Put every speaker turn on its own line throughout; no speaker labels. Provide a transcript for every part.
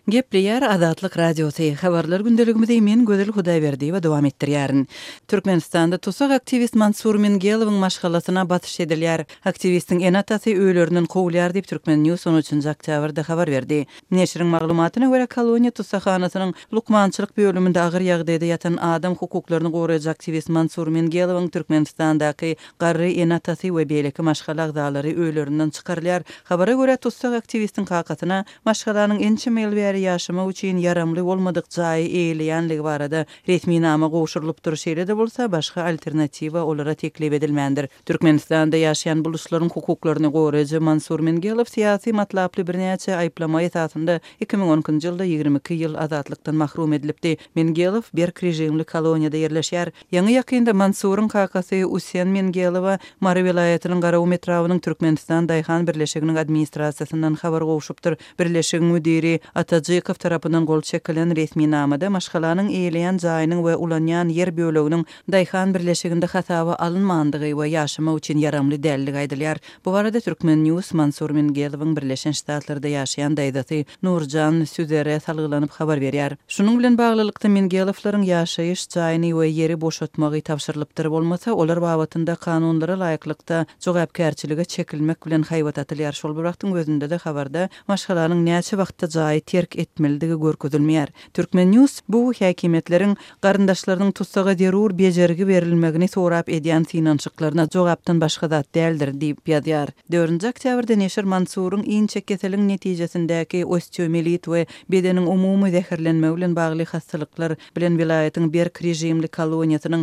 Gepleyer Azatlyk Radiosu habarlar gündeligimizde men Gözel Hudaýberdi we dowam etdirýärin. Türkmenistanda tusak aktivist Mansur Mingelowyň maşgalasyna batyş edilýär. Aktivistiň en atasy öýleriniň gowulýar diýip Türkmen News 13 oktýabrda habar berdi. Neşriň maglumatyna görä koloniýa tusakhanasynyň lukmançylyk bölüminde agyr ýagdaýda ýatan adam hukuklaryny goraýjy aktivist Mansur Mingelowyň Türkmenistandaky garry en atasy we beýleki maşgala agdalary öýlerinden çykarylýar. Habara görä tusak aktivistiň kakatyna maşgalanyň ençe ýaşama üçin yaramly bolmadyk jaý eýleýänligi barada resmi nama goşurylyp durýar da bolsa başga alternatiwa olara teklip edilmändir. Türkmenistanda ýaşaýan buluşlaryň hukuklaryny goraýjy Mansur Mingelow siýasy matlaply birnäçe aýplama ýetýärinde 2010-njy ýylda 22 ýyl azatlykdan mahrum edilipdi. Mingelow berk rejimli koloniýada ýerleşýär. Ýaňy ýakynda Mansuryň kakasy Usen Mingelow Mary vilayatynyň Garaw metrowynyň Türkmenistan daýhan birleşiginiň administrasiýasyndan habar gowşupdyr. Birleşigiň müdiri Atajykov tarapyndan gol çekilen resmi namada maşgalanyň eýleýän jaýynyň we ulanýan ýer böleginiň daýhan birleşiginde hatawa alynmandygy we ýaşama üçin yaramly däliligi aýdylýar. Bu barada Türkmen News Mansur Mingelowyň Birleşen Ştatlarda ýaşaýan daýdaty Nurjan Süzere salgylanyp habar berýär. Şunuň bilen baglylykda Mingelowlaryň ýaşaýyş jaýyny we ýeri boşaltmagy tapşyrylypdyr bolmasa, olar babatynda kanunlara laýyklykda jogapkärçiligi çekilmek bilen haýbat atylýar. Şol bir wagtyň gözünde de habarda maşgalanyň näçe wagtda jaý terk etmeligi görkezilmeýär. Türkmen News bu häkimetleriň garyndaşlarynyň tutsaga derur bejerigi berilmegini sorap edýän finançyklaryna jogapdan başga zat däldir diýip ýazýar. 4-nji oktýabrda neşir Mansuryň inçe keseliň netijesindäki osteomilit we bedeniň umumy zäherlenmegi bilen bagly hastalyklar bilen vilayatyň berk rejimli koloniýasynyň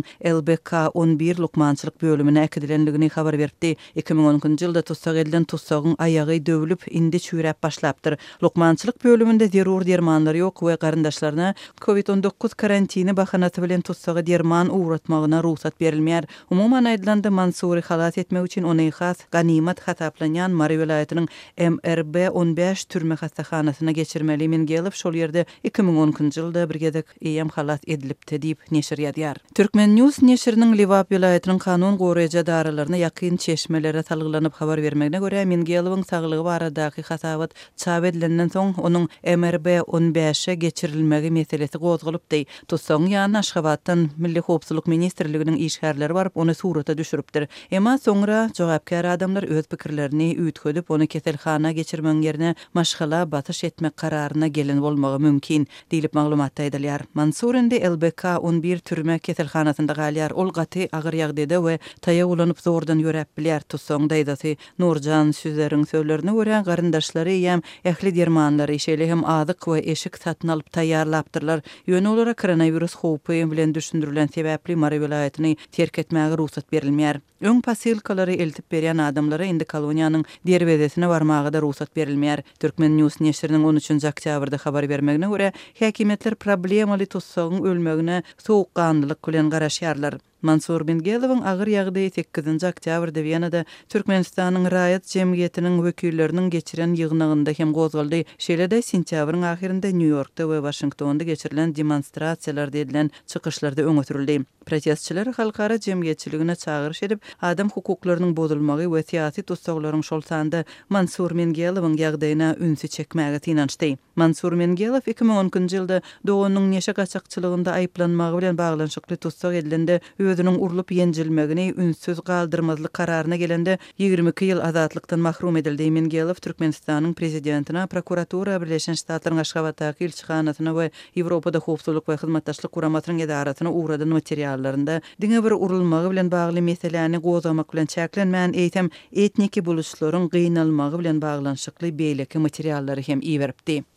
LBK-11 lukmançylyk bölümine äkidilenligini habar berdi. 2010-njy ýylda tutsak edilen tutsagyň aýagy döwülüp indi çüýräp başlapdyr. Lukmançylyk bölümünde zerur dermanlar ýok we garyndaşlaryna COVID-19 karantini bahanasy bilen tutsagy derman uğratmagyna ruhsat berilmeýär. Umuman aýdylanda Mansury halat etmek üçin ony has ganimat hataplanýan Mary vilayatynyň MRB-15 türme hastakanasyna geçirmeli. Mingelow şol ýerde 2010-njy ýylda bir gezek eýem halat edilipdi diýip neşir ýazýar. Türkmen News neşiriniň Liwap vilayatynyň kanun goraýjy daralaryna ýakyn çeşmelere salgylanyp habar bermegine görä Mingelowyň saglygy baradaky hasabat çap edilenden soň onuň MRB-15'e geçirilmegi meselesi gozgulypdy. Tutsagyň ýa-ni Aşgabatdan Milli Howpsuzlyk ministrliginiň işgärleri barıp ony surata düşüripdir. Emma soňra jogapkär adamlar öz pikirlerini üýtgedip ony keselhana geçirmeň ýerine maşgala batyş etmek kararyna gelen bolmagy mümkin diýilip maglumatda aýdylýar. Mansur indi LBK-11 türme keselhanasynda galýar. Ol gaty agyr ýagdaýda we taýa ulanyp zordan ýörep bilýär. Tutsagyň daýdasy Nurjan Süzeriň sözlerine görä garyndaşlary ýa ähli dermanlary işeli hem adyk we eşik satyn alyp taýýarlapdyrlar. Ýöne olara koronavirus howpy bilen düşündirilen sebäpli Mary vilayatyny terk etmäge ruhsat berilmeýär. Öň pasilkalary eltip berýän adamlara indi koloniýanyň derbedesine barmagy da ruhsat berilmeýär. Türkmen News neşriniň 13-nji oktýabrda habar bermegine görä häkimetler problemaly tutsagyň ölmegine sowukkanlylyk bilen garaşýarlar. Mansur Mingelowyň agyr ýagdaýy 8-nji oktýabrda Wienada Türkmenistanyň raýat jemgyýetiniň wekilleriniň geçiren ýygnagynda hem gozuldy. Şeýle-de sentýabryň ahirinde New Yorkda we Washingtonda geçirilen demonstrasiýalar edilen çykyşlarda öňe sürildi. Protestçiler halkara jemgyýetçiligine çagyryş edip adam hukuklarynyň bozulmagy we syýasy tutsaglaryň şol sanda Mansur Mingelowyň ýagdaýyna ünsi çekmäge tinançdy. Mansur Mingelow 2010-njy ýylda doganyň neşe gaçakçylygynda aýplanmagy bilen baglanşykly tutsak edilende özüniň urulyp ýenjilmegini ünsüz galdyrmazlyk kararyna gelende 22 ýyl azatlykdan mahrum edildi. Mingelow Türkmenistanyň prezidentina, prokuratura, Birleşen Ştatlaryň Aşgabatdaky ilçihanasyna we Ýewropada howpsuzlyk we hyzmatdaşlyk guramatynyň edaratyna uğradan materiallarynda diňe bir urulmagy bilen bagly meseleni gozamak bilen çäklenmän eýtem etniki buluşlaryň gynalmagy bilen baglanşykly beýleki materiallary hem iýeripdi.